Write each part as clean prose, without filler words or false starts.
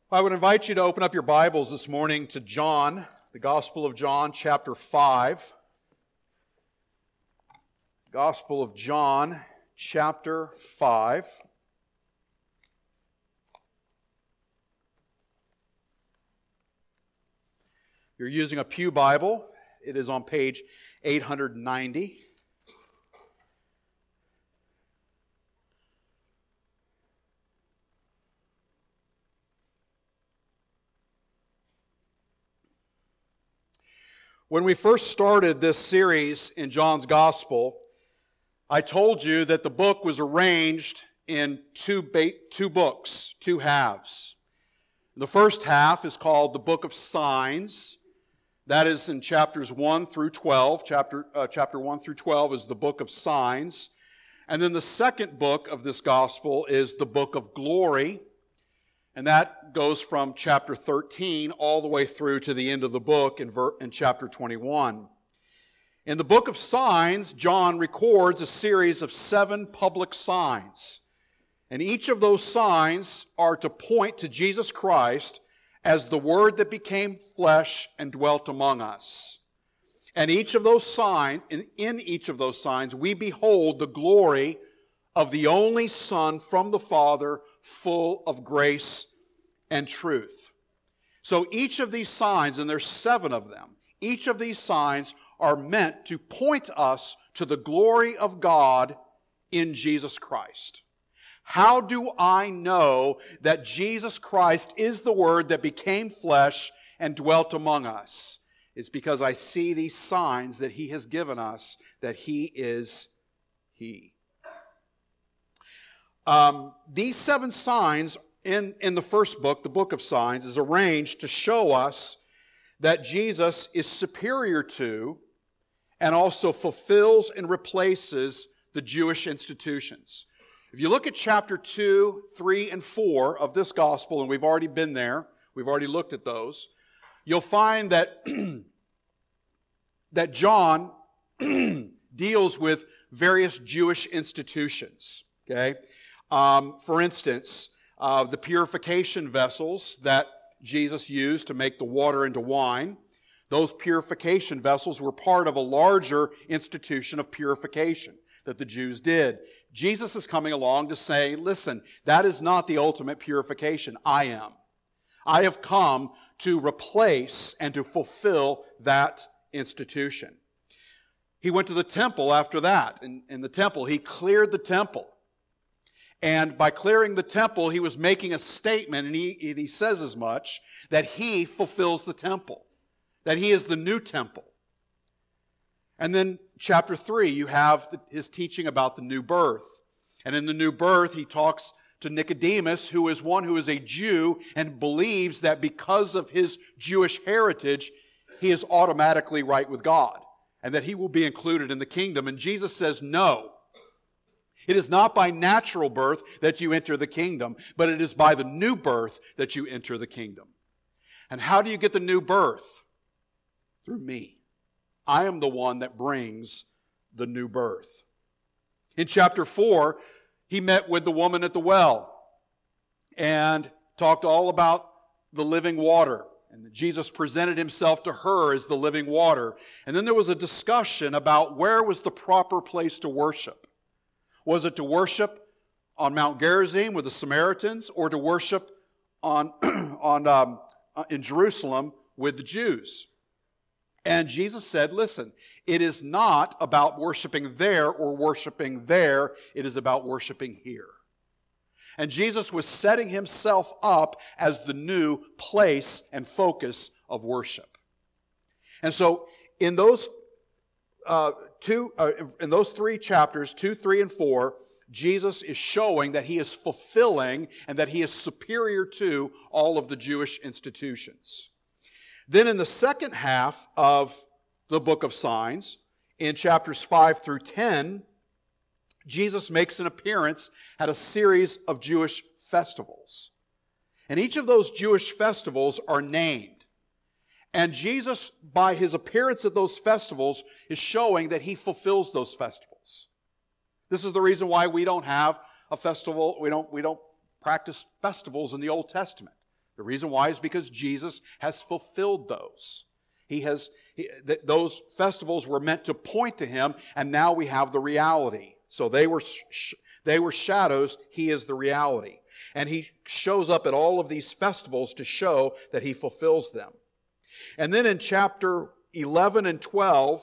I would invite you to open up your Bibles this morning to John, the Gospel of John, chapter 5. Gospel of John, chapter 5. If you're using a Pew Bible, it is on page 890. When we first started this series in John's Gospel, I told you that the book was arranged in two books, two halves. The first half is called the Book of Signs. That is in chapters 1 through 12. Chapter 1 through 12 is the Book of Signs. And then the second book of this Gospel is the Book of Glory. And that goes from chapter 13 all the way through to the end of the book in chapter 21. In the Book of Signs, John records a series of 7 public signs. And each of those signs are to point to Jesus Christ as the Word that became flesh and dwelt among us. And each of those signs, in each of those signs, we behold the glory of the only Son from the Father, full of grace and truth. So each of these signs, and there's 7 of them, each of these signs are meant to point us to the glory of God in Jesus Christ. How do I know that Jesus Christ is the Word that became flesh and dwelt among us? It's because I see these signs that He has given us, that He is He. These 7 signs in the first book, the Book of Signs, is arranged to show us that Jesus is superior to and also fulfills and replaces the Jewish institutions. If you look at chapter 2, 3, and 4 of this gospel, and we've already been there, we've already looked at those, you'll find that, that John deals with various Jewish institutions. Okay? For instance, the purification vessels that Jesus used to make the water into wine, those purification vessels were part of a larger institution of purification that the Jews did. Jesus is coming along to say, listen, that is not the ultimate purification. I am. I have come to replace and to fulfill that institution. He went to the temple after that. In the temple, he cleared the temple. And by clearing the temple, he was making a statement, and he says as much, that he fulfills the temple, that he is the new temple. And then chapter 3, you have his teaching about the new birth. And in the new birth, he talks to Nicodemus, who is one who is a Jew and believes that because of his Jewish heritage, he is automatically right with God, and that he will be included in the kingdom. And Jesus says, no. It is not by natural birth that you enter the kingdom, but it is by the new birth that you enter the kingdom. And how do you get the new birth? Through me. I am the one that brings the new birth. In chapter 4, he met with the woman at the well and talked all about the living water. And Jesus presented himself to her as the living water. And then there was a discussion about where was the proper place to worship. Was it to worship on Mount Gerizim with the Samaritans, or to worship in Jerusalem with the Jews? And Jesus said, listen, it is not about worshiping there or worshiping there. It is about worshiping here. And Jesus was setting himself up as the new place and focus of worship. And so in those in those 3 chapters, 2, 3, and 4, Jesus is showing that he is fulfilling and that he is superior to all of the Jewish institutions. Then in the second half of the Book of Signs, in chapters 5 through 10, Jesus makes an appearance at a series of Jewish festivals. And each of those Jewish festivals are named. And Jesus, by his appearance at those festivals, is showing that he fulfills those festivals. This is the reason why we don't have a festival, we don't practice festivals in the Old Testament. The reason why is because Jesus has fulfilled those. Those festivals were meant to point to him, and now we have the reality. So they were shadows. He is the reality. And he shows up at all of these festivals to show that he fulfills them. And then in chapter 11 and 12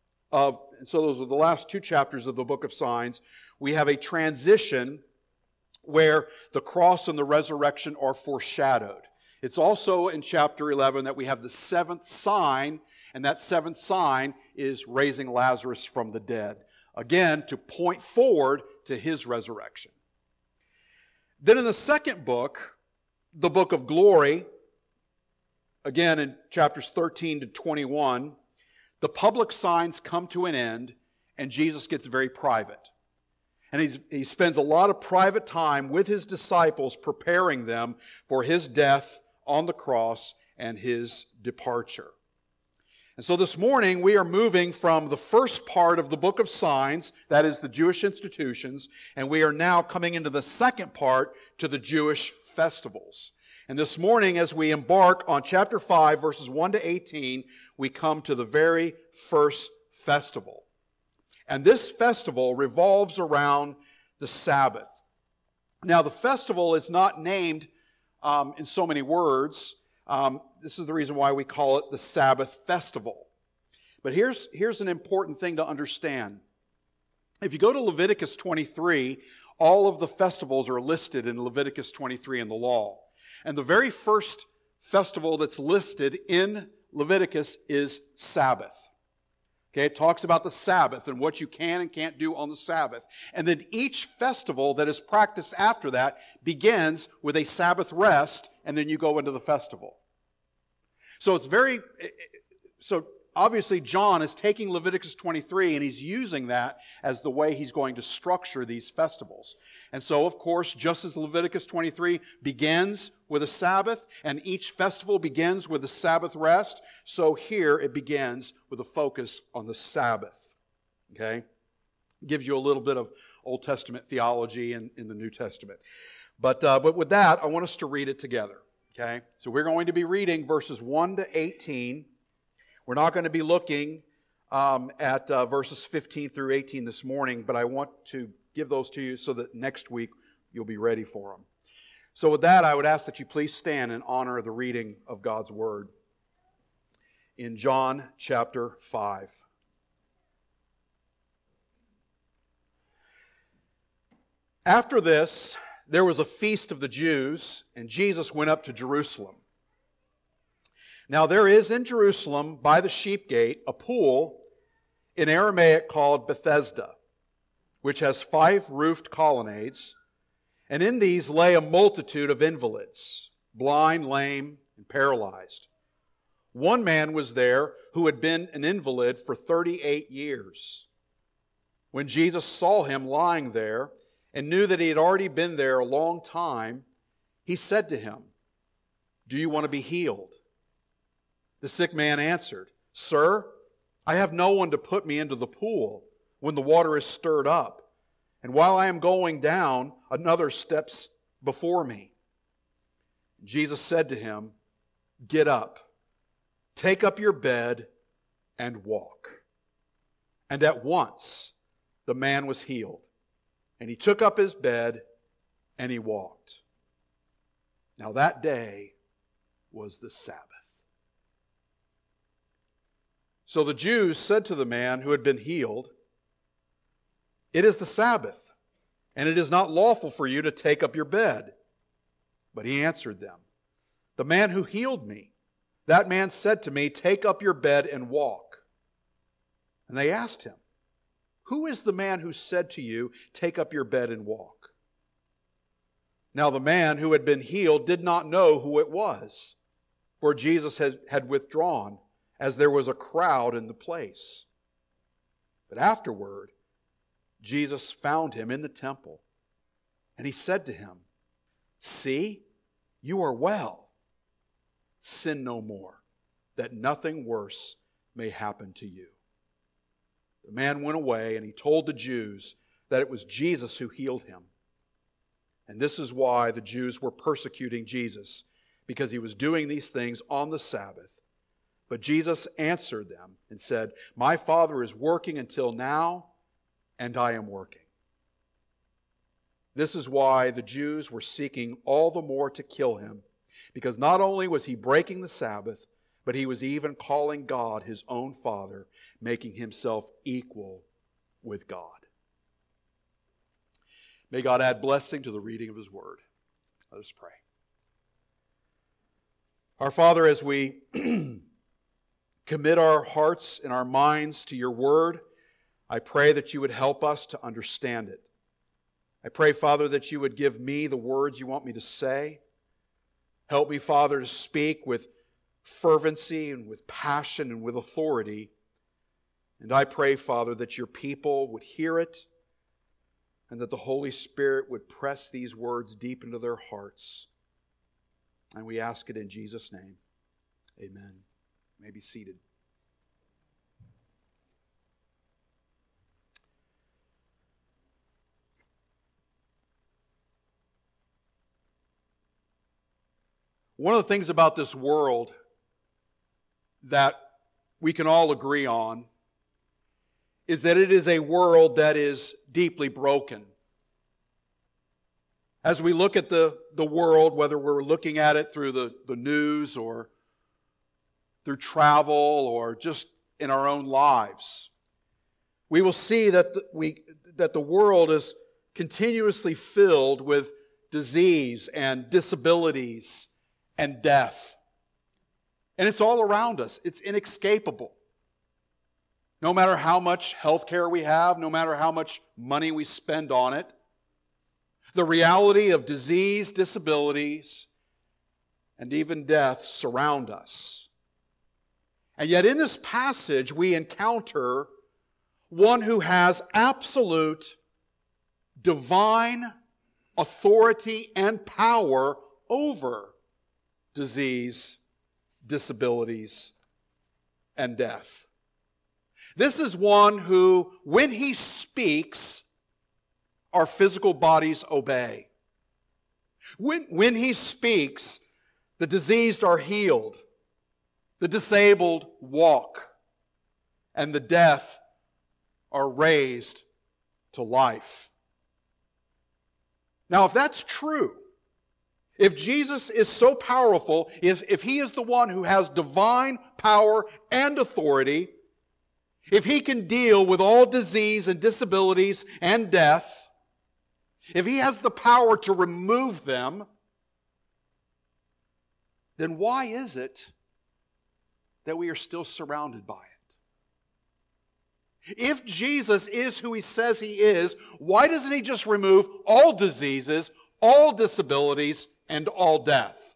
so those are the last two chapters of the book of signs, we have a transition where the cross and the resurrection are foreshadowed. It's also in chapter 11 that we have the seventh sign, and that seventh sign is raising Lazarus from the dead. Again, to point forward to his resurrection. Then in the second book, the book of glory, again in chapters 13 to 21, the public signs come to an end, and Jesus gets very private. And he spends a lot of private time with his disciples preparing them for his death on the cross and his departure. And so this morning we are moving from the first part of the book of signs, that is the Jewish institutions, and we are now coming into the second part to the Jewish festivals. And this morning as we embark on chapter 5, verses 1 to 18, we come to the very first festival. And this festival revolves around the Sabbath. Now, the festival is not named in so many words. This is the reason why we call it the Sabbath festival. But here's an important thing to understand. If you go to Leviticus 23, all of the festivals are listed in Leviticus 23 in the law. And the very first festival that's listed in Leviticus is Sabbath. Okay, it talks about the Sabbath and what you can and can't do on the Sabbath. And then each festival that is practiced after that begins with a Sabbath rest, and then you go into the festival. So obviously John is taking Leviticus 23 and he's using that as the way he's going to structure these festivals. And so, of course, just as Leviticus 23 begins with a Sabbath, and each festival begins with a Sabbath rest, so here it begins with a focus on the Sabbath. Okay? Gives you a little bit of Old Testament theology in the New Testament. But with that, I want us to read it together. Okay? So we're going to be reading verses 1 to 18. We're not going to be looking at verses 15 through 18 this morning, but I want to give those to you so that next week you'll be ready for them. So with that, I would ask that you please stand in honor of the reading of God's Word in John chapter 5. After this, there was a feast of the Jews, and Jesus went up to Jerusalem. Now there is in Jerusalem, by the sheep gate, a pool in Aramaic called Bethesda, which has 5 roofed colonnades, and in these lay a multitude of invalids, blind, lame, and paralyzed. One man was there who had been an invalid for 38 years. When Jesus saw him lying there and knew that he had already been there a long time, he said to him, "Do you want to be healed?" The sick man answered, "Sir, I have no one to put me into the pool when the water is stirred up, and while I am going down, another steps before me." Jesus said to him, "Get up, take up your bed, and walk." And at once the man was healed, and he took up his bed, and he walked. Now that day was the Sabbath. So the Jews said to the man who had been healed, "It is the Sabbath, and it is not lawful for you to take up your bed." But he answered them, "The man who healed me, that man said to me, 'Take up your bed and walk.'" And they asked him, "Who is the man who said to you, 'Take up your bed and walk'?" Now the man who had been healed did not know who it was, for Jesus had withdrawn, as there was a crowd in the place. But afterward, Jesus found him in the temple, and he said to him, "See, you are well. Sin no more, that nothing worse may happen to you." The man went away, and he told the Jews that it was Jesus who healed him. And this is why the Jews were persecuting Jesus, because he was doing these things on the Sabbath. But Jesus answered them and said, "My Father is working until now, and I am working." This is why the Jews were seeking all the more to kill him, because not only was he breaking the Sabbath, but he was even calling God his own Father, making himself equal with God. May God add blessing to the reading of his word. Let us pray. Our Father, as we commit our hearts and our minds to your word, I pray that you would help us to understand it. I pray, Father, that you would give me the words you want me to say. Help me, Father, to speak with fervency and with passion and with authority. And I pray, Father, that your people would hear it and that the Holy Spirit would press these words deep into their hearts. And we ask it in Jesus' name. Amen. You may be seated. One of the things about this world that we can all agree on is that it is a world that is deeply broken. As we look at the world, whether we're looking at it through the news or through travel or just in our own lives, we will see that the world is continuously filled with disease and disabilities and death. And it's all around us. It's inescapable. No matter how much health care we have, no matter how much money we spend on it, the reality of disease, disabilities, and even death surround us. And yet in this passage we encounter one who has absolute divine authority and power over disease, disabilities, and death. This is one who, when he speaks, our physical bodies obey. When he speaks, the diseased are healed, the disabled walk, and the deaf are raised to life. Now, if that's true, if Jesus is so powerful, if he is the one who has divine power and authority, if he can deal with all disease and disabilities and death, if he has the power to remove them, then why is it that we are still surrounded by it? If Jesus is who he says he is, why doesn't he just remove all diseases, all disabilities, and all death?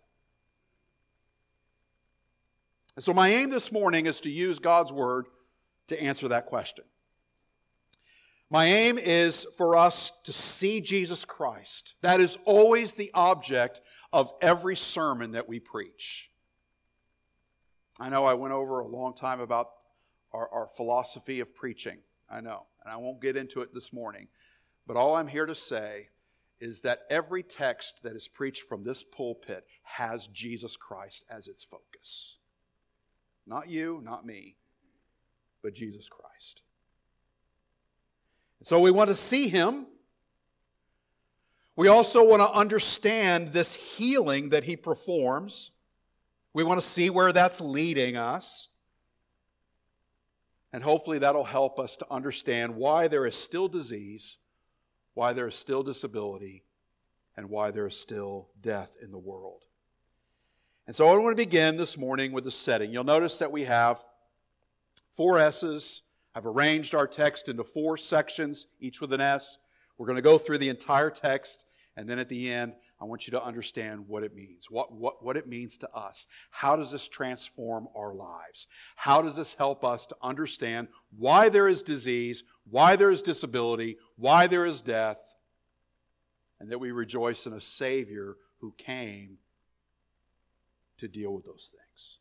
And so my aim this morning is to use God's word to answer that question. My aim is for us to see Jesus Christ. That is always the object of every sermon that we preach. I know I went over a long time about our philosophy of preaching. I know, and I won't get into it this morning. But all I'm here to say is that every text that is preached from this pulpit has Jesus Christ as its focus. Not you, not me, but Jesus Christ. So we want to see him. We also want to understand this healing that he performs. We want to see where that's leading us. And hopefully that'll help us to understand why there is still disease, why there is still disability, and why there is still death in the world. And so I want to begin this morning with the setting. You'll notice that we have 4 S's. I've arranged our text into 4 sections, each with an S. We're going to go through the entire text, and then at the end, I want you to understand what it means, what it means to us. How does this transform our lives? How does this help us to understand why there is disease, why there is disability, why there is death, and that we rejoice in a Savior who came to deal with those things.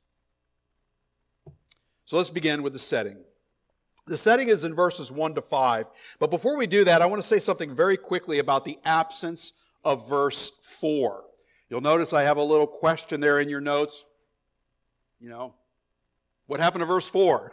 So let's begin with the setting. The setting is in verses 1 to 5. But before we do that, I want to say something very quickly about the absence of verse 4. You'll notice I have a little question there in your notes. What happened to verse 4?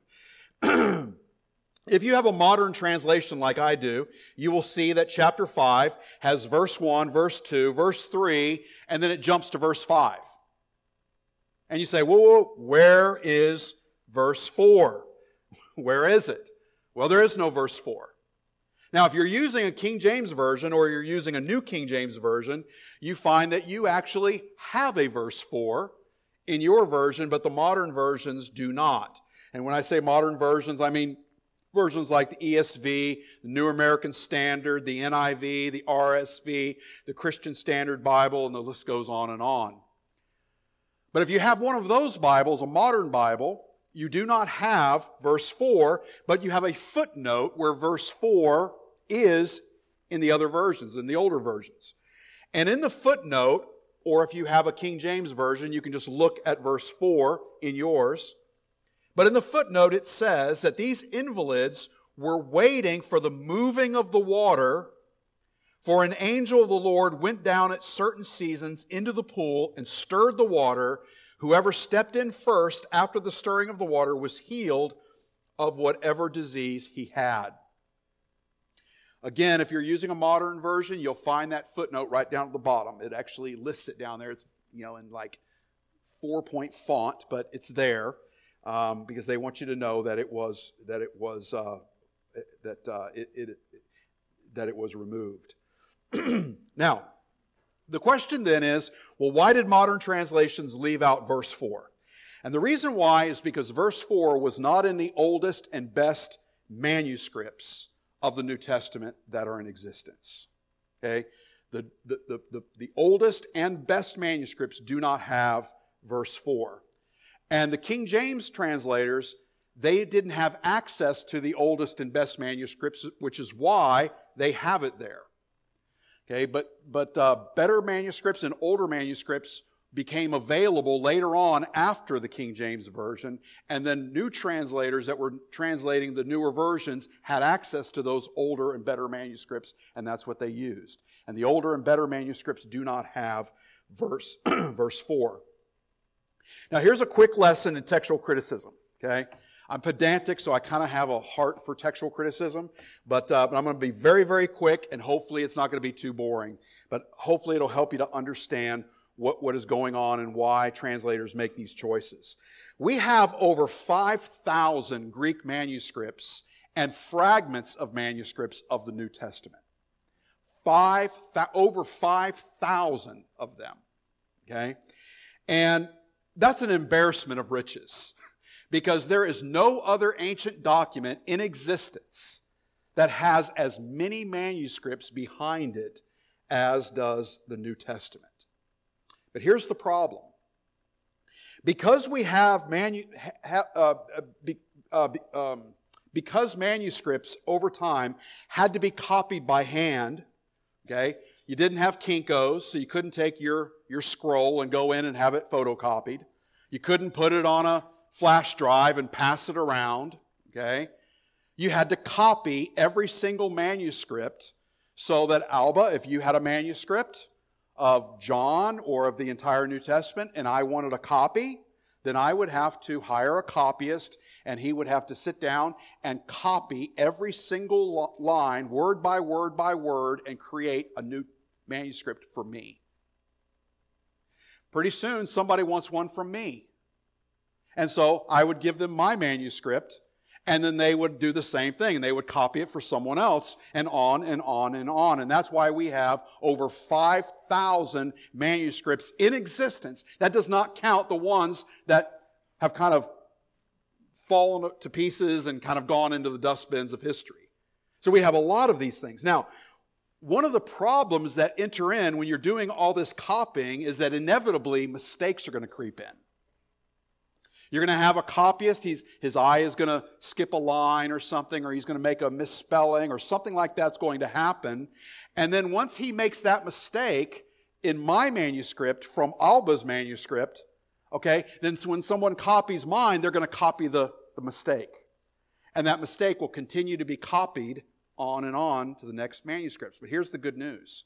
If you have a modern translation like I do, you will see that chapter 5 has verse 1, verse 2, verse 3, and then it jumps to verse 5. And you say, whoa, where is verse 4? Where is it? Well, there is no verse 4. Now, if you're using a King James Version or you're using a New King James Version, you find that you actually have a verse 4 in your version, but the modern versions do not. And when I say modern versions, I mean versions like the ESV, the New American Standard, the NIV, the RSV, the Christian Standard Bible, and the list goes on and on. But if you have one of those Bibles, a modern Bible, you do not have verse 4, but you have a footnote where verse 4 is in the other versions, in the older versions. And in the footnote, or if you have a King James Version, you can just look at verse 4 in yours. But in the footnote, it says that these invalids were waiting for the moving of the water, for an angel of the Lord went down at certain seasons into the pool and stirred the water. Whoever stepped in first after the stirring of the water was healed of whatever disease he had. Again, if you're using a modern version, you'll find that footnote right down at the bottom. It actually lists it down there. It's in like 4-point font, but it's there. Because they want you to know that it was removed. Now, the question then is, well, why did modern translations leave out verse 4? And the reason why is because verse 4 was not in the oldest and best manuscripts of the New Testament that are in existence. Okay, the oldest and best manuscripts do not have verse 4. And the King James translators, they didn't have access to the oldest and best manuscripts, which is why they have it there. Okay, but better manuscripts and older manuscripts became available later on after the King James Version, and then new translators that were translating the newer versions had access to those older and better manuscripts, and that's what they used. And the older and better manuscripts do not have verse 4. Now, here's a quick lesson in textual criticism, okay? I'm pedantic, so I kind of have a heart for textual criticism, but I'm going to be very, very quick, and hopefully it's not going to be too boring. But hopefully it'll help you to understand what is going on and why translators make these choices. We have over 5,000 Greek manuscripts and fragments of manuscripts of the New Testament. Over 5,000 of them, okay? And that's an embarrassment of riches, because there is no other ancient document in existence that has as many manuscripts behind it as does the New Testament. But here's the problem. Because we have because manuscripts over time had to be copied by hand, okay? You didn't have Kinkos, so you couldn't take your scroll and go in and have it photocopied. You couldn't put it on a flash drive and pass it around, okay? You had to copy every single manuscript so that, Alba, if you had a manuscript of John or of the entire New Testament and I wanted a copy, then I would have to hire a copyist, and he would have to sit down and copy every single line, word by word by word, and create a new manuscript for me. Pretty soon, somebody wants one from me. And so I would give them my manuscript, and then they would do the same thing. They would copy it for someone else, and on and on and on. And that's why we have over 5,000 manuscripts in existence. That does not count the ones that have kind of fallen to pieces and kind of gone into the dustbins of history. So we have a lot of these things. Now, one of the problems that enter in when you're doing all this copying is that inevitably mistakes are going to creep in. You're going to have a copyist, his eye is going to skip a line or something, or he's going to make a misspelling or something like that's going to happen. And then once he makes that mistake in my manuscript from Alba's manuscript, okay, then when someone copies mine, they're going to copy the mistake. And that mistake will continue to be copied on and on to the next manuscripts. But here's the good news.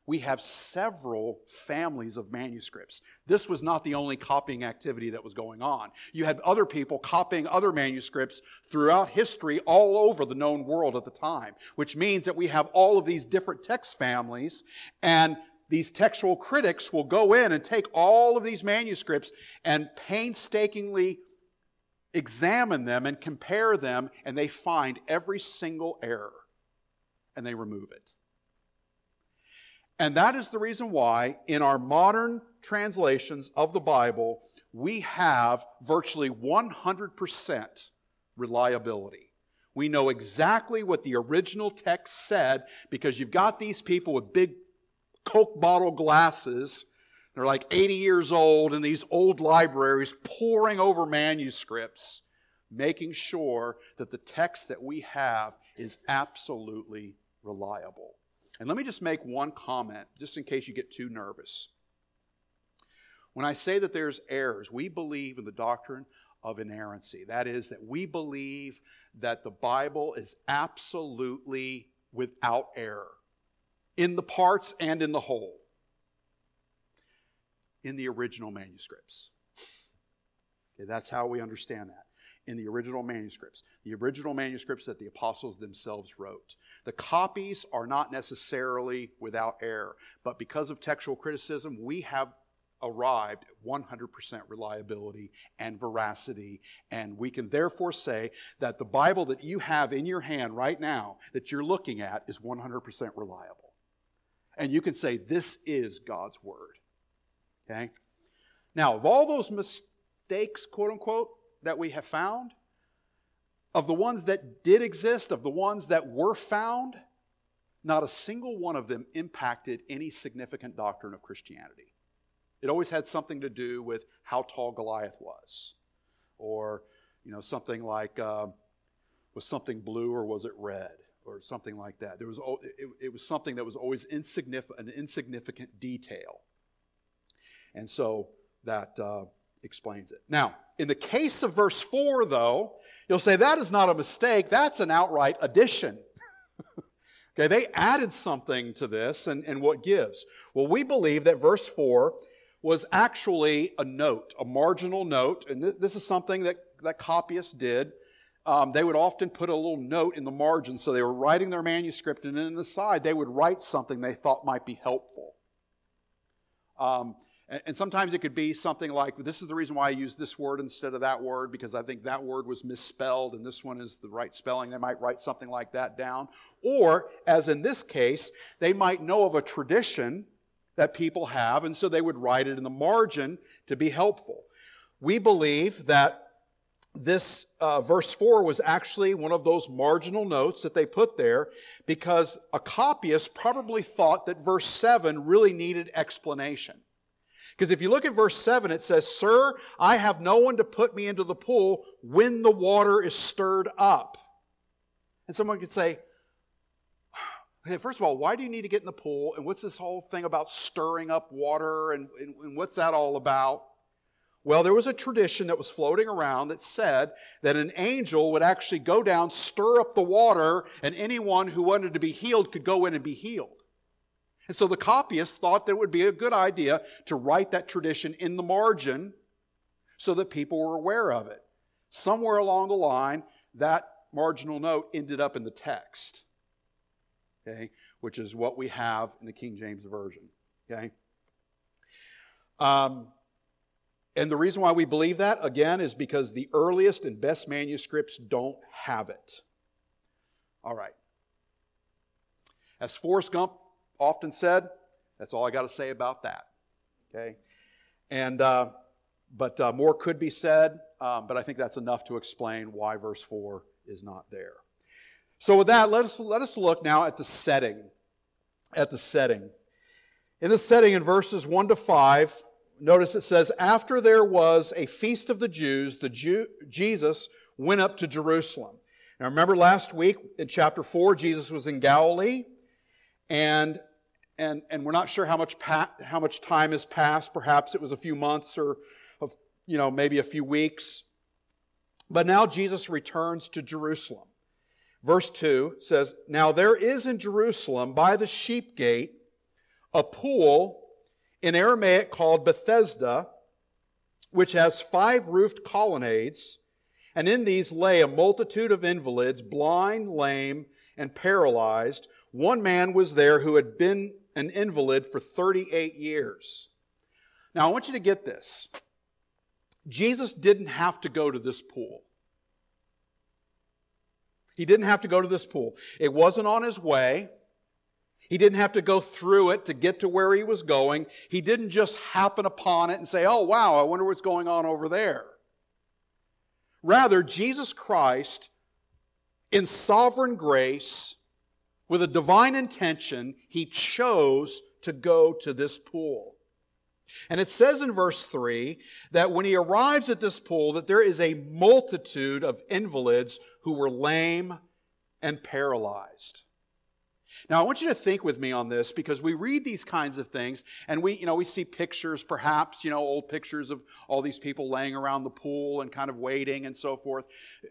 we have several families of manuscripts. This was not the only copying activity that was going on. You had other people copying other manuscripts throughout history all over the known world at the time, which means that we have all of these different text families, and these textual critics will go in and take all of these manuscripts and painstakingly examine them and compare them, and they find every single error, and they remove it. And that is the reason why in our modern translations of the Bible, we have virtually 100% reliability. We know exactly what the original text said because you've got these people with big Coke bottle glasses. They're like 80 years old in these old libraries poring over manuscripts, making sure that the text that we have is absolutely reliable. And let me just make one comment, just in case you get too nervous. When I say that there's errors, we believe in the doctrine of inerrancy. That is, that we believe that the Bible is absolutely without error, in the parts and in the whole, in the original manuscripts. Okay, that's how we understand that. In the original manuscripts that the apostles themselves wrote. The copies are not necessarily without error, but because of textual criticism, we have arrived at 100% reliability and veracity, and we can therefore say that the Bible that you have in your hand right now, that you're looking at, is 100% reliable. And you can say, this is God's Word. Okay? Now, of all those mistakes, quote unquote, that we have found, of the ones that did exist, of the ones that were found, not a single one of them impacted any significant doctrine of Christianity. It always had something to do with how tall Goliath was. Or, something like, was something blue or was it red? Or something like that. It was something that was always an insignificant detail. And so that explains it. Now, in the case of verse 4, though, you'll say that is not a mistake. That's an outright addition. Okay, they added something to this, and what gives? Well, we believe that verse 4 was actually a note, a marginal note, and this is something that copyists did. They would often put a little note in the margin, so they were writing their manuscript, and then in the side they would write something they thought might be helpful. And sometimes it could be something like, this is the reason why I use this word instead of that word, because I think that word was misspelled and this one is the right spelling. They might write something like that down. Or, as in this case, they might know of a tradition that people have, and so they would write it in the margin to be helpful. We believe that this verse 4 was actually one of those marginal notes that they put there because a copyist probably thought that verse 7 really needed explanation. Because if you look at verse 7, it says, "Sir, I have no one to put me into the pool when the water is stirred up." And someone could say, okay, first of all, why do you need to get in the pool? And what's this whole thing about stirring up water? And what's that all about? Well, there was a tradition that was floating around that said that an angel would actually go down, stir up the water, and anyone who wanted to be healed could go in and be healed. And so the copyists thought that it would be a good idea to write that tradition in the margin so that people were aware of it. Somewhere along the line, that marginal note ended up in the text, okay, which is what we have in the King James Version. Okay? And the reason why we believe that, again, is because the earliest and best manuscripts don't have it. All right. As Forrest Gump often said, that's all I got to say about that. Okay? And but more could be said, but I think that's enough to explain why verse 4 is not there. So with that, let us look now at the setting. In the setting in verses 1 to 5, notice it says, "After there was a feast of the Jews, Jesus went up to Jerusalem." Now remember last week in chapter 4, Jesus was in Galilee, and we're not sure how much time has passed. Perhaps it was a few months or maybe a few weeks. But now Jesus returns to Jerusalem. Verse 2 says, "Now there is in Jerusalem by the sheep gate a pool in Aramaic called Bethesda, which has 5 roofed colonnades, and in these lay a multitude of invalids, blind, lame, and paralyzed. One man was there who had been an invalid for 38 years. Now, I want you to get this. Jesus didn't have to go to this pool. He didn't have to go to this pool. It wasn't on his way. He didn't have to go through it to get to where he was going. He didn't just happen upon it and say, oh, wow, I wonder what's going on over there. Rather, Jesus Christ, in sovereign grace, with a divine intention, He chose to go to this pool. And it says in verse 3 that when He arrives at this pool, that there is a multitude of invalids who were lame and paralyzed. Now, I want you to think with me on this, because we read these kinds of things and we see pictures, perhaps, old pictures of all these people laying around the pool and kind of waiting and so forth.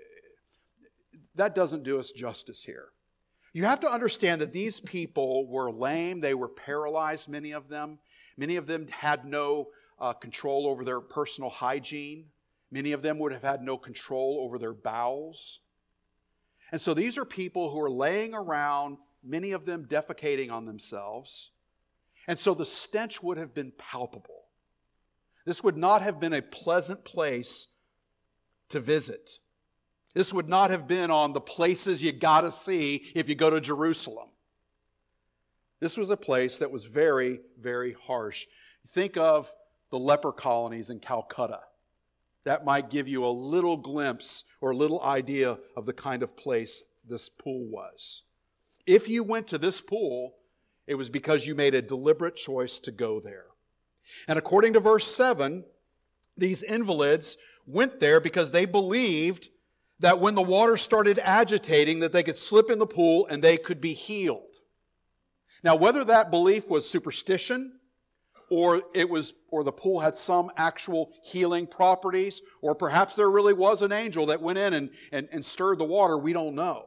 That doesn't do us justice here. You have to understand that these people were lame, they were paralyzed, many of them. Many of them had no control over their personal hygiene. Many of them would have had no control over their bowels. And so these are people who are laying around, many of them defecating on themselves. And so the stench would have been palpable. This would not have been a pleasant place to visit. This would not have been on the places you got to see if you go to Jerusalem. This was a place that was very, very harsh. Think of the leper colonies in Calcutta. That might give you a little glimpse or a little idea of the kind of place this pool was. If you went to this pool, it was because you made a deliberate choice to go there. And according to verse 7, these invalids went there because they believed that when the water started agitating, that they could slip in the pool and they could be healed. Now, whether that belief was superstition, or the pool had some actual healing properties, or perhaps there really was an angel that went in and stirred the water, we don't know.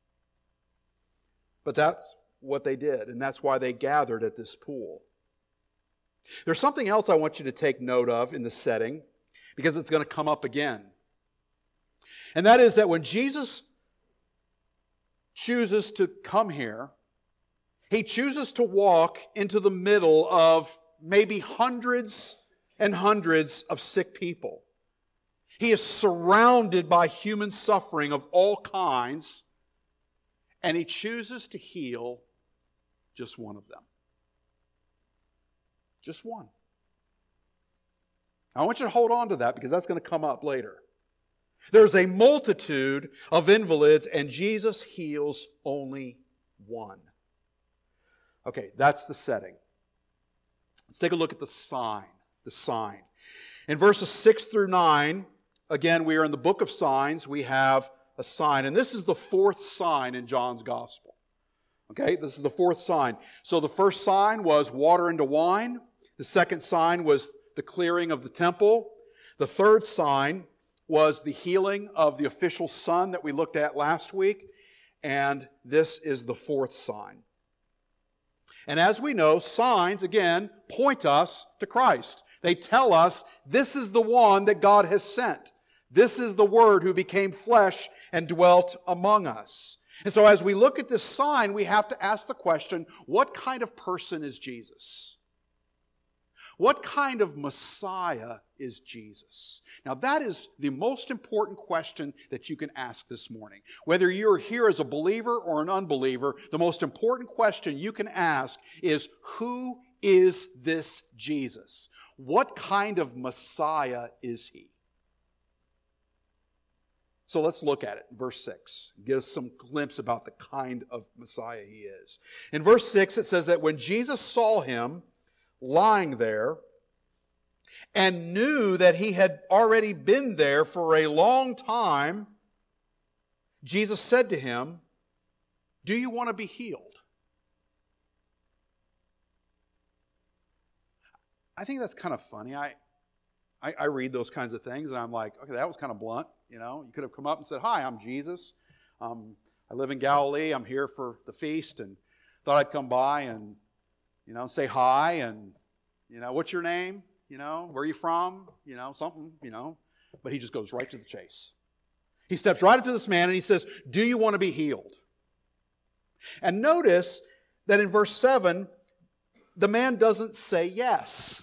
But that's what they did, and that's why they gathered at this pool. There's something else I want you to take note of in the setting, because it's going to come up again. And that is that when Jesus chooses to come here, He chooses to walk into the middle of maybe hundreds and hundreds of sick people. He is surrounded by human suffering of all kinds, and He chooses to heal just one of them. Just one. I want you to hold on to that, because that's going to come up later. There's a multitude of invalids, and Jesus heals only one. Okay, that's the setting. Let's take a look at the sign. The sign. In verses 6 through 9, again, we are in the book of signs. We have a sign, and this is the 4th sign in John's gospel. Okay, this is the 4th sign. So the first sign was water into wine. The second sign was the clearing of the temple. The third sign was the healing of the official son that we looked at last week. And this is the 4th sign. And as we know, signs, again, point us to Christ. They tell us this is the one that God has sent. This is the Word who became flesh and dwelt among us. And so as we look at this sign, we have to ask the question, what kind of person is Jesus? What kind of Messiah is Jesus? Now that is the most important question that you can ask this morning. Whether you're here as a believer or an unbeliever, the most important question you can ask is, who is this Jesus? What kind of Messiah is He? So let's look at it. Verse 6. Give us some glimpse about the kind of Messiah He is. In verse 6 it says that when Jesus saw Him lying there, and knew that He had already been there for a long time, Jesus said to him, "Do you want to be healed?" I think that's kind of funny. I read those kinds of things and I'm like, okay, that was kind of blunt. You could have come up and said, "Hi, I'm Jesus. I live in Galilee. I'm here for the feast and thought I'd come by and say hi and, what's your name? Where are you from? Something, But he just goes right to the chase. He steps right up to this man and he says, do you want to be healed? And notice that in verse 7, the man doesn't say yes.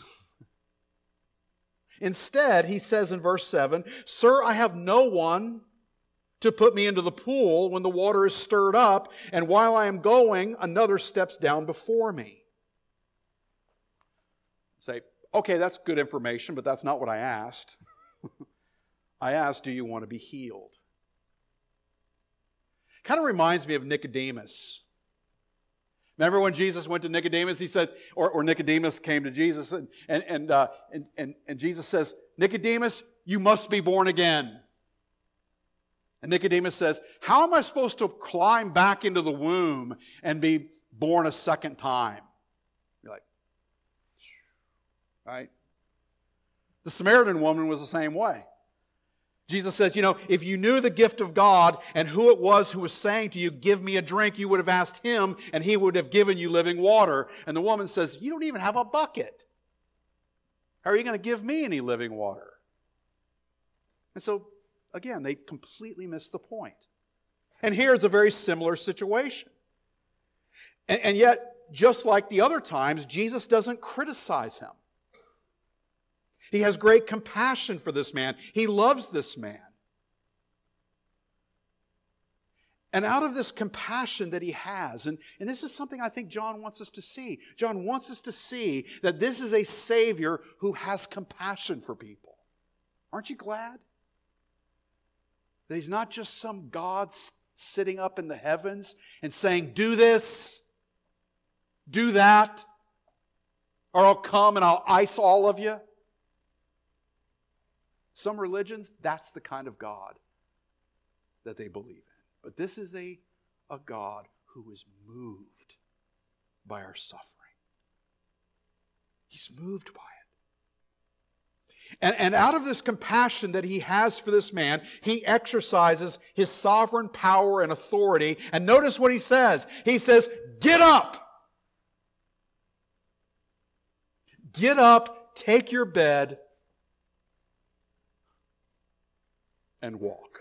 Instead, he says in verse 7, Sir, I have no one to put me into the pool when the water is stirred up, and while I am going, another steps down before me. Say, okay, that's good information, but that's not what I asked. I asked, do you want to be healed? Kind of reminds me of Nicodemus. Remember when Jesus went to Nicodemus, he said, or Nicodemus came to Jesus, and Jesus says, Nicodemus, you must be born again. And Nicodemus says, how am I supposed to climb back into the womb and be born a second time? You're like, right? The Samaritan woman was the same way. Jesus says, if you knew the gift of God and who it was who was saying to you, give me a drink, you would have asked him and he would have given you living water. And the woman says, you don't even have a bucket. How are you going to give me any living water? And so, again, they completely missed the point. And here's a very similar situation. And yet, just like the other times, Jesus doesn't criticize him. He has great compassion for this man. He loves this man. And out of this compassion that he has, and this is something I think John wants us to see. John wants us to see that this is a Savior who has compassion for people. Aren't you glad? That he's not just some God sitting up in the heavens and saying, do this, do that, or I'll come and I'll ice all of you. Some religions, that's the kind of God that they believe in. But this is a God who is moved by our suffering. He's moved by it. And out of this compassion that he has for this man, he exercises his sovereign power and authority. And notice what he says. He says, get up. Get up, take your bed, and walk.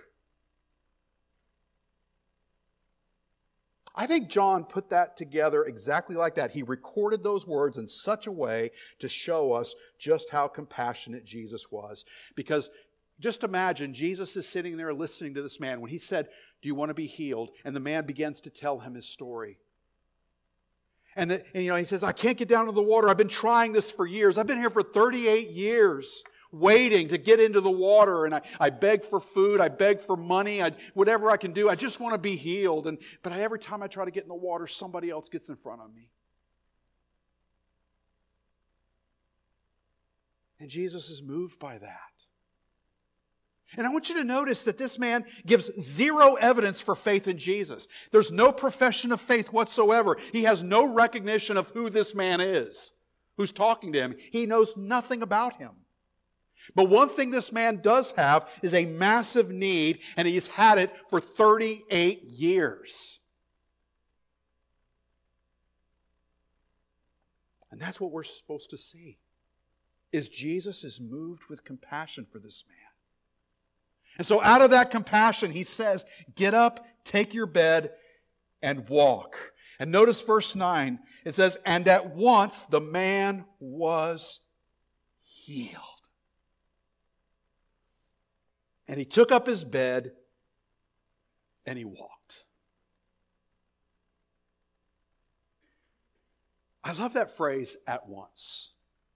I think John put that together exactly like that. He recorded those words in such a way to show us just how compassionate Jesus was. Because just imagine, Jesus is sitting there listening to this man when he said, do you want to be healed? And the man begins to tell him his story. And he says, I can't get down to the water. I've been trying this for years. I've been here for 38 years. Waiting to get into the water, and I beg for food, I beg for money, whatever I can do, I just want to be healed. But every time I try to get in the water, somebody else gets in front of me. And Jesus is moved by that. And I want you to notice that this man gives zero evidence for faith in Jesus. There's no profession of faith whatsoever. He has no recognition of who this man is, who's talking to him. He knows nothing about him. But one thing this man does have is a massive need, and he's had it for 38 years. And that's what we're supposed to see, is Jesus is moved with compassion for this man. And so out of that compassion, he says, get up, take your bed, and walk. And notice verse 9. It says, and at once the man was healed. And he took up his bed and he walked. I love that phrase, at once.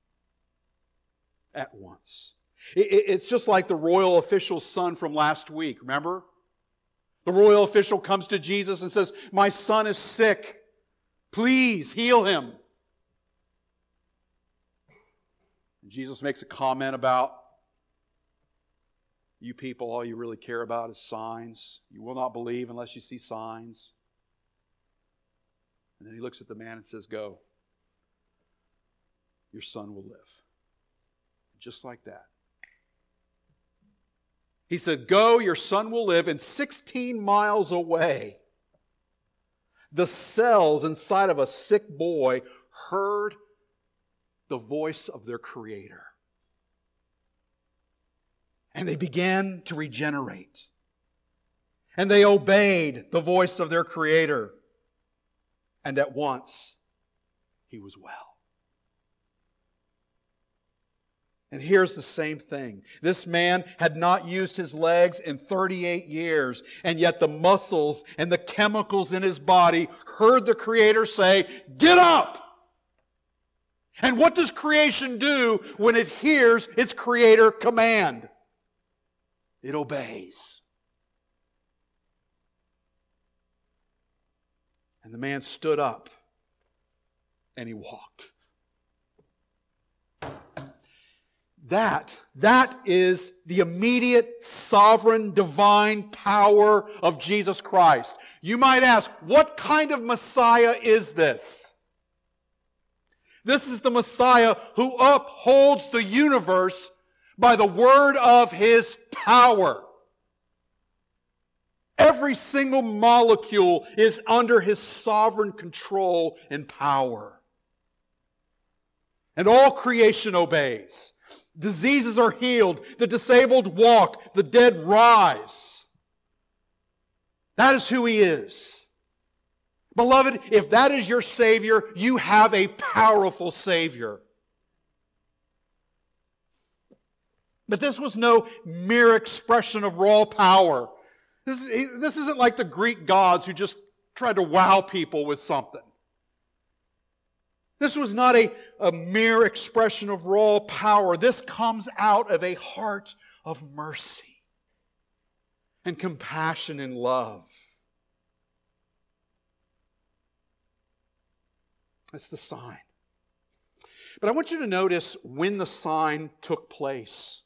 At once. It's just like the royal official's son from last week, remember? The royal official comes to Jesus and says, my son is sick. Please heal him. And Jesus makes a comment about, you people, all you really care about is signs. You will not believe unless you see signs. And then he looks at the man and says, go. Your son will live. Just like that. He said, go, your son will live. And 16 miles away, the cells inside of a sick boy heard the voice of their Creator. And they began to regenerate. And they obeyed the voice of their Creator. And at once, he was well. And here's the same thing. This man had not used his legs in 38 years, and yet the muscles and the chemicals in his body heard the Creator say, "Get up!" And what does creation do when it hears its Creator command? It obeys. And the man stood up and he walked. That is the immediate, sovereign, divine power of Jesus Christ. You might ask, what kind of Messiah is this? This is the Messiah who upholds the universe by the word of His power. Every single molecule is under His sovereign control and power. And all creation obeys. Diseases are healed. The disabled walk. The dead rise. That is who He is. Beloved, if that is your Savior, you have a powerful Savior. But this was no mere expression of raw power. This isn't like the Greek gods who just tried to wow people with something. This was not a mere expression of raw power. This comes out of a heart of mercy and compassion and love. It's the sign. But I want you to notice when the sign took place.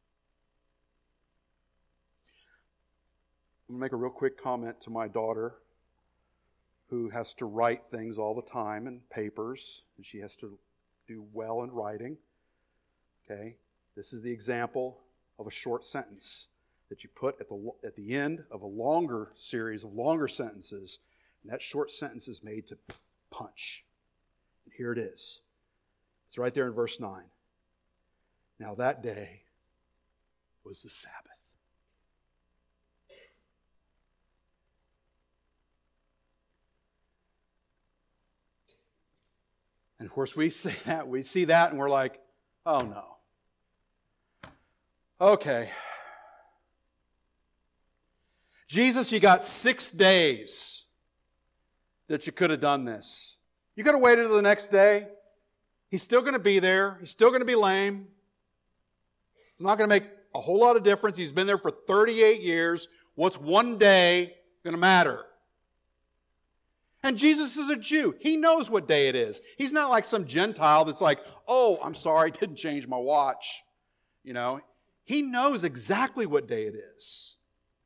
I'm going to make a real quick comment to my daughter, who has to write things all the time in papers, and she has to do well in writing. Okay? This is the example of a short sentence that you put at the end of a longer series of longer sentences, and that short sentence is made to punch. And here it is. It's right there in verse 9. Now that day was the Sabbath. And of course we see that and we're like, oh no. Okay. Jesus, you got 6 days that you could have done this. You could have waited until the next day. He's still going to be there. He's still going to be lame. It's not going to make a whole lot of difference. He's been there for 38 years. What's one day going to matter? And Jesus is a Jew. He knows what day it is. He's not like some Gentile that's like, oh, I'm sorry, I didn't change my watch. You know, he knows exactly what day it is.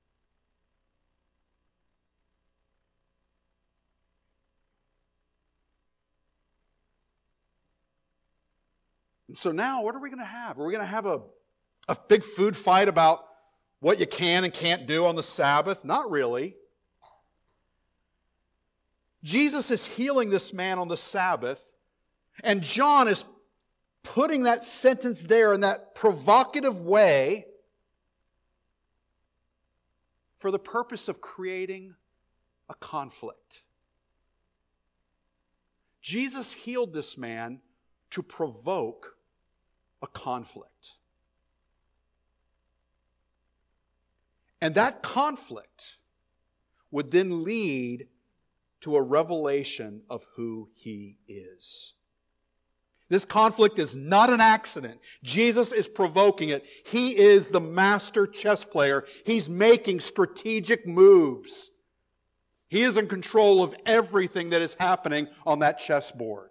And so now, what are we going to have? Are we going to have a big food fight about what you can and can't do on the Sabbath? Not really. Jesus is healing this man on the Sabbath, and John is putting that sentence there in that provocative way for the purpose of creating a conflict. Jesus healed this man to provoke a conflict. And that conflict would then lead to a revelation of who He is. This conflict is not an accident. Jesus is provoking it. He is the master chess player. He's making strategic moves. He is in control of everything that is happening on that chessboard.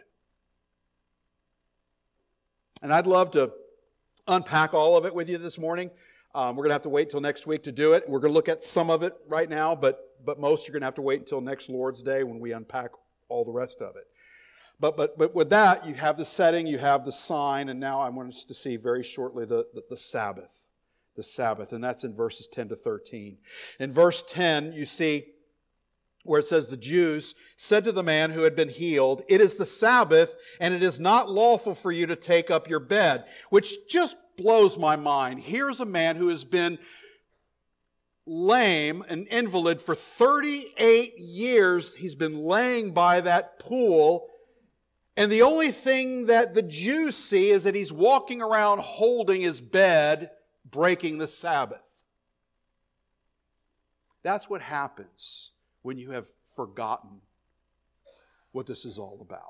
And I'd love to unpack all of it with you this morning. We're going to have to wait till next week to do it. We're going to look at some of it right now, but most you're going to have to wait until next Lord's Day when we unpack all the rest of it. But with that, you have the setting, you have the sign, and now I want us to see very shortly the Sabbath. The Sabbath, and that's in verses 10 to 13. In verse 10, you see where it says the Jews said to the man who had been healed, "It is the Sabbath, and it is not lawful for you to take up your bed," which just blows my mind. Here's a man who has been lame, an invalid, for 38 years. He's been laying by that pool, and the only thing that the Jews see is that he's walking around holding his bed, breaking the Sabbath. That's what happens when you have forgotten what this is all about.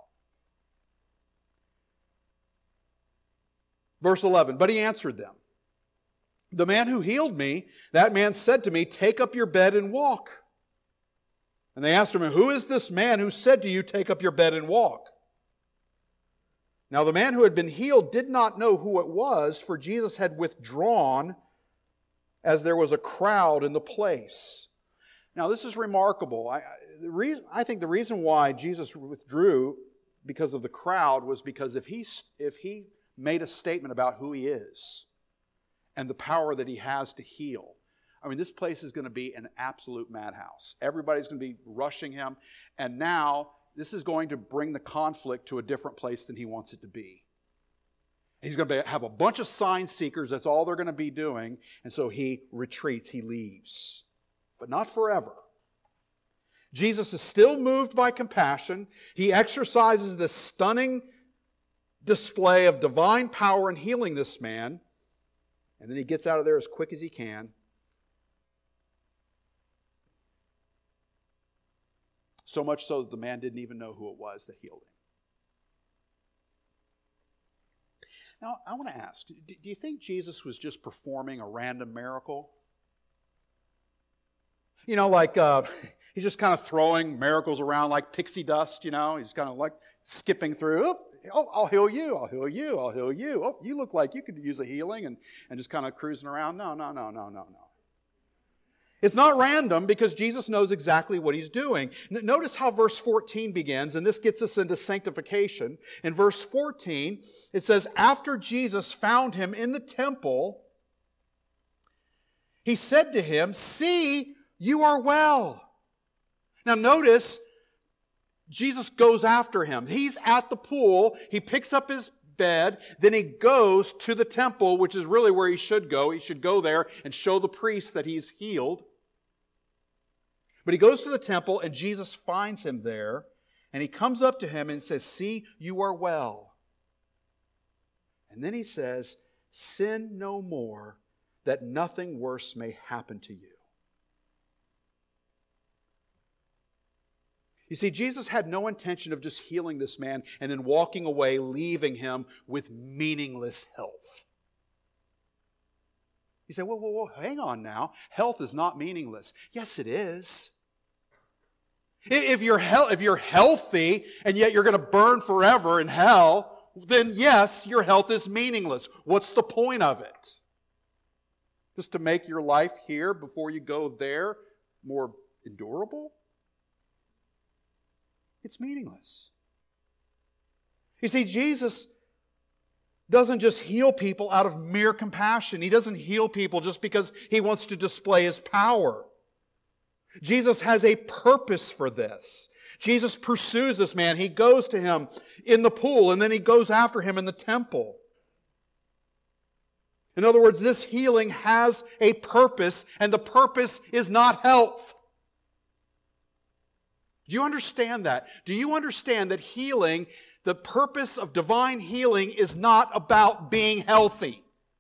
Verse 11, "But he answered them, 'The man who healed me, that man said to me, take up your bed and walk.' And they asked him, 'Who is this man who said to you, take up your bed and walk?' Now the man who had been healed did not know who it was, for Jesus had withdrawn as there was a crowd in the place." Now this is remarkable. I think the reason why Jesus withdrew because of the crowd was because if he made a statement about who he is and the power that he has to heal, I mean, this place is going to be an absolute madhouse. Everybody's going to be rushing him, and now this is going to bring the conflict to a different place than he wants it to be. He's going to have a bunch of sign seekers. That's all they're going to be doing. And so he retreats. He leaves. But not forever. Jesus is still moved by compassion. He exercises this stunning display of divine power in healing this man. And then he gets out of there as quick as he can. So much so that the man didn't even know who it was that healed him. Now, I want to ask, do you think Jesus was just performing a random miracle? You know, like he's just kind of throwing miracles around like pixie dust, you know. He's kind of like skipping through. Oh, I'll heal you, I'll heal you, I'll heal you. Oh, you look like you could use a healing, and just kind of cruising around. No. It's not random because Jesus knows exactly what he's doing. Notice how verse 14 begins, and this gets us into sanctification. In verse 14, it says, "After Jesus found him in the temple, he said to him, 'See, you are well.'" Now notice, Jesus goes after him. He's at the pool. He picks up his bed. Then he goes to the temple, which is really where he should go. He should go there and show the priest that he's healed. But he goes to the temple, and Jesus finds him there. And he comes up to him and says, "See, you are well." And then he says, "Sin no more, that nothing worse may happen to you." You see, Jesus had no intention of just healing this man and then walking away, leaving him with meaningless health. You say, whoa, hang on now. Health is not meaningless. Yes, it is. If you're healthy and yet you're going to burn forever in hell, then yes, your health is meaningless. What's the point of it? Just to make your life here before you go there more endurable? It's meaningless. You see, Jesus doesn't just heal people out of mere compassion. He doesn't heal people just because he wants to display his power. Jesus has a purpose for this. Jesus pursues this man. He goes to him in the pool, and then he goes after him in the temple. In other words, this healing has a purpose, and the purpose is not health. Do you understand that? Do you understand that healing, the purpose of divine healing, is not about being healthy?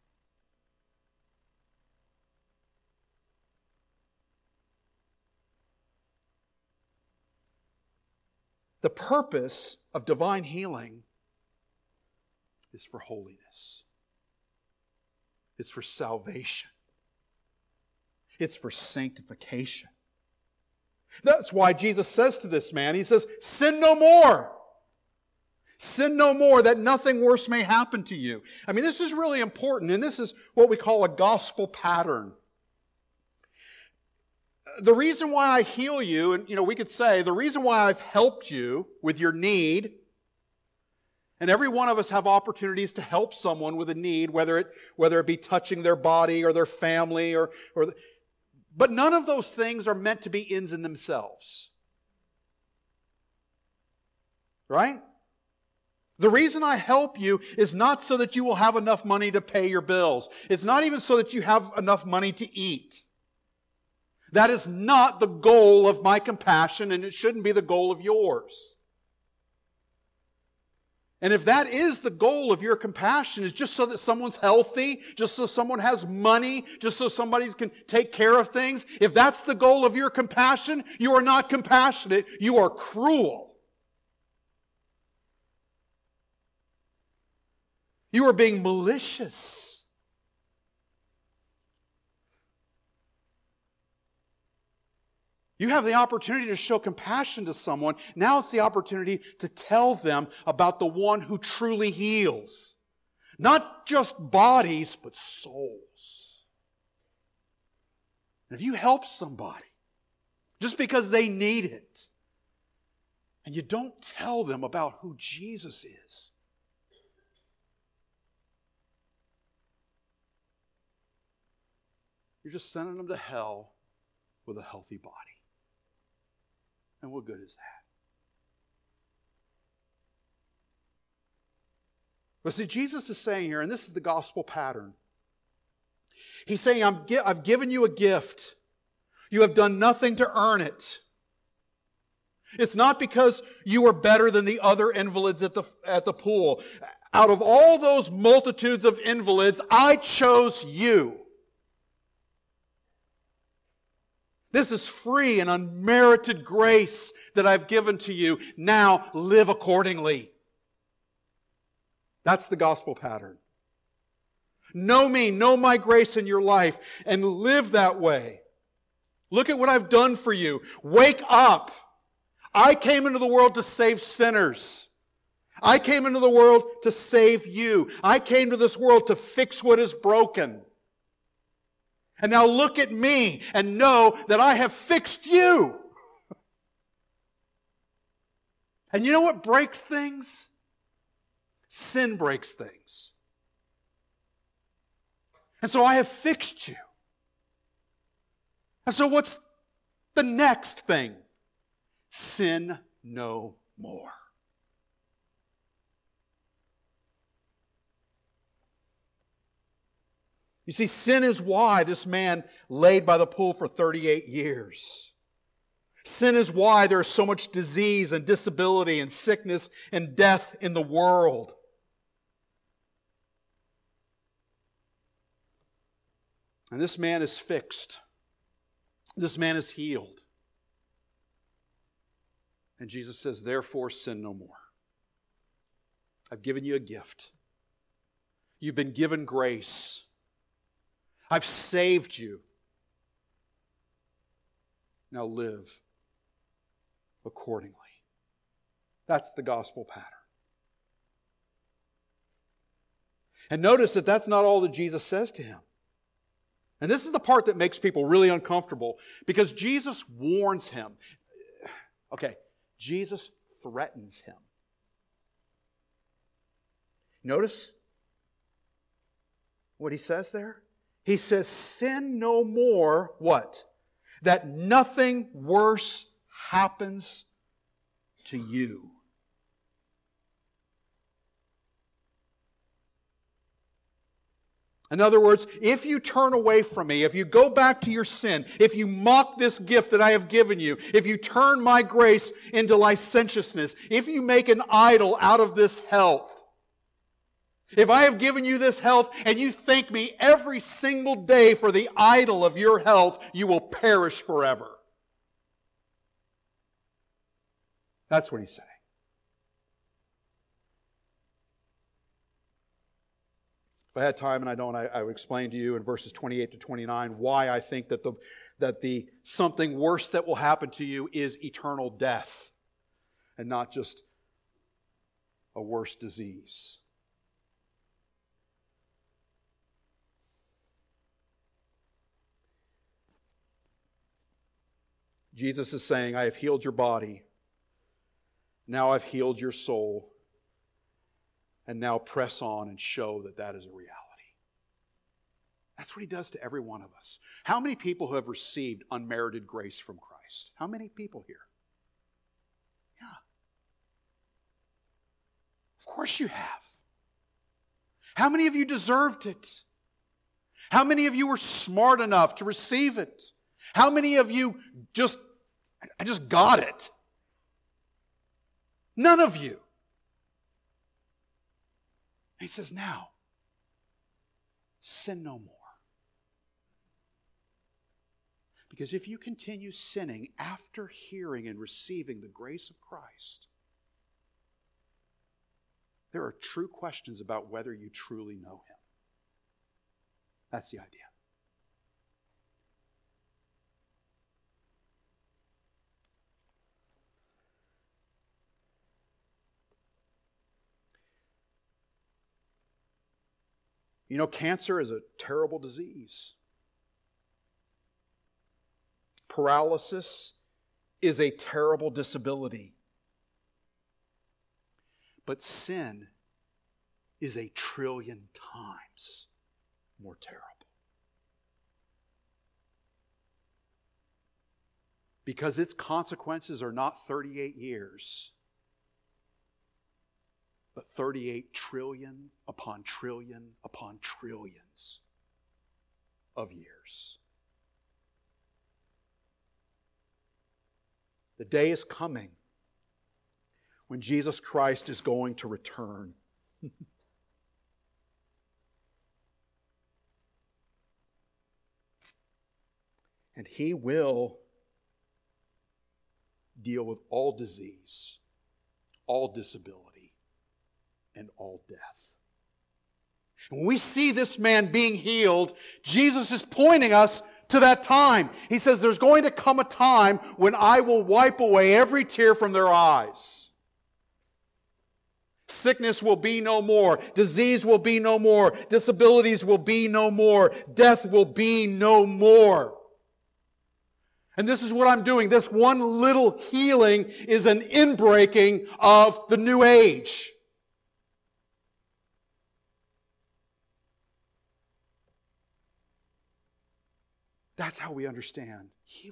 The purpose of divine healing is for holiness. It's for salvation. It's for sanctification. That's why Jesus says to this man, he says, "Sin no more. Sin no more, that nothing worse may happen to you." I mean, this is really important, and this is what we call a gospel pattern. The reason why I heal you, and we could say, the reason why I've helped you with your need, and every one of us have opportunities to help someone with a need, whether it be touching their body or their family, but none of those things are meant to be ends in themselves. Right? The reason I help you is not so that you will have enough money to pay your bills. It's not even so that you have enough money to eat. That is not the goal of my compassion, and it shouldn't be the goal of yours. And if that is the goal of your compassion, is just so that someone's healthy, just so someone has money, just so somebody can take care of things, if that's the goal of your compassion, you are not compassionate, you are cruel. You are being malicious. You have the opportunity to show compassion to someone. Now it's the opportunity to tell them about the one who truly heals. Not just bodies, but souls. And if you help somebody just because they need it, and you don't tell them about who Jesus is, you're just sending them to hell with a healthy body. And what good is that? But see, Jesus is saying here, and this is the gospel pattern. He's saying, I've given you a gift. You have done nothing to earn it. It's not because you are better than the other invalids at the pool. Out of all those multitudes of invalids, I chose you. This is free and unmerited grace that I've given to you. Now live accordingly. That's the gospel pattern. Know me, know my grace in your life, and live that way. Look at what I've done for you. Wake up. I came into the world to save sinners. I came into the world to save you. I came to this world to fix what is broken. And now look at me and know that I have fixed you. And you know what breaks things? Sin breaks things. And so I have fixed you. And so what's the next thing? Sin no more. You see, sin is why this man laid by the pool for 38 years. Sin is why there is so much disease and disability and sickness and death in the world. And this man is fixed. This man is healed. And Jesus says, therefore, sin no more. I've given you a gift. You've been given grace. I've saved you. Now live accordingly. That's the gospel pattern. And notice that that's not all that Jesus says to him. And this is the part that makes people really uncomfortable, because Jesus warns him. Okay, Jesus threatens him. Notice what he says there? He says, sin no more, what? That nothing worse happens to you. In other words, if you turn away from me, if you go back to your sin, if you mock this gift that I have given you, if you turn my grace into licentiousness, if you make an idol out of this health, if I have given you this health and you thank me every single day for the idol of your health, you will perish forever. That's what he's saying. If I had time, and I don't, I would explain to you in verses 28 to 29 why I think that the something worse that will happen to you is eternal death and not just a worse disease. Jesus is saying, I have healed your body. Now I've healed your soul. And now press on and show that that is a reality. That's what he does to every one of us. How many people who have received unmerited grace from Christ? How many people here? Yeah. Of course you have. How many of you deserved it? How many of you were smart enough to receive it? How many of you I just got it? None of you. He says, now, sin no more. Because if you continue sinning after hearing and receiving the grace of Christ, there are true questions about whether you truly know Him. That's the idea. You know, cancer is a terrible disease. Paralysis is a terrible disability. But sin is a trillion times more terrible. Because its consequences are not 38 years, but 38 trillion upon trillion upon trillions of years. The day is coming when Jesus Christ is going to return. And He will deal with all disease, all disability, and all death. And when we see this man being healed, Jesus is pointing us to that time. He says, there's going to come a time when I will wipe away every tear from their eyes. Sickness will be no more. Disease will be no more. Disabilities will be no more. Death will be no more. And this is what I'm doing. This one little healing is an inbreaking of the new age. That's how we understand healing.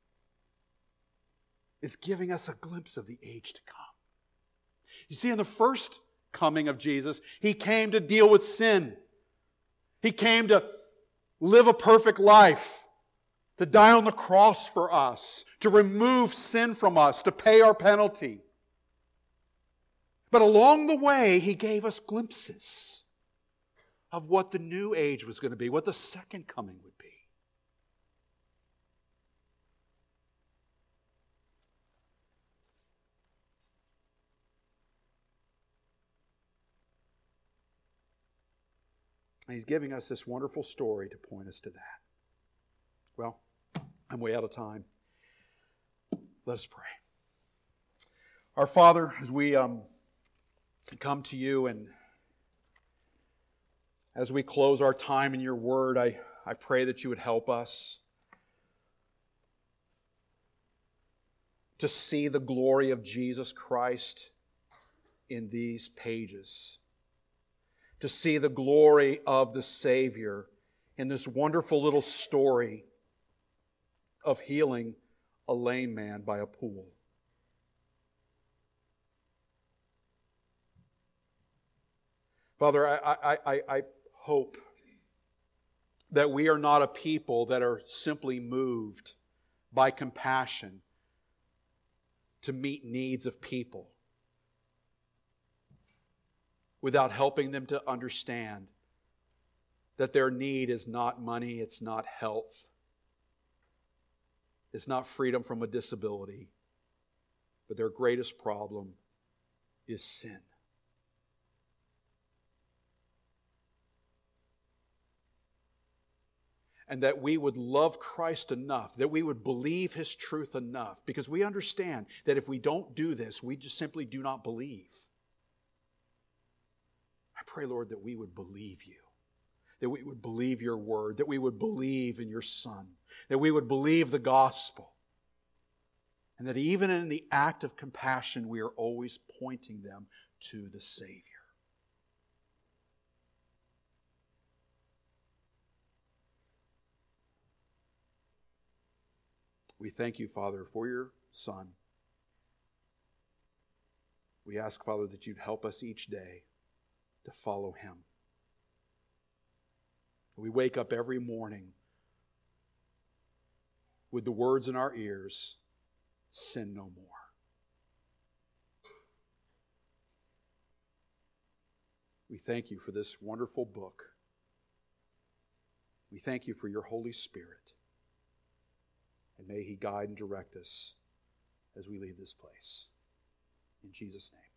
It's giving us a glimpse of the age to come. You see, in the first coming of Jesus, He came to deal with sin. He came to live a perfect life, to die on the cross for us, to remove sin from us, to pay our penalty. But along the way, He gave us glimpses of what the new age was going to be, what the second coming would be. And He's giving us this wonderful story to point us to that. Well, I'm way out of time. Let us pray. Our Father, as we come to You and as we close our time in Your Word, I pray that You would help us to see the glory of Jesus Christ in these pages, to see the glory of the Savior in this wonderful little story of healing a lame man by a pool. Father, I hope that we are not a people that are simply moved by compassion to meet needs of people without helping them to understand that their need is not money, it's not health, it's not freedom from a disability, but their greatest problem is sin. And that we would love Christ enough, that we would believe His truth enough, because we understand that if we don't do this, we just simply do not believe. I pray, Lord, that we would believe You, that we would believe Your Word, that we would believe in Your Son, that we would believe the gospel, and that even in the act of compassion, we are always pointing them to the Savior. We thank You, Father, for Your Son, We ask, Father, that you'd help us each day to follow Him. We wake up every morning with the words in our ears, sin no more. We thank you for this wonderful book. We thank you for your Holy Spirit. And may He guide and direct us as we leave this place. In Jesus' name.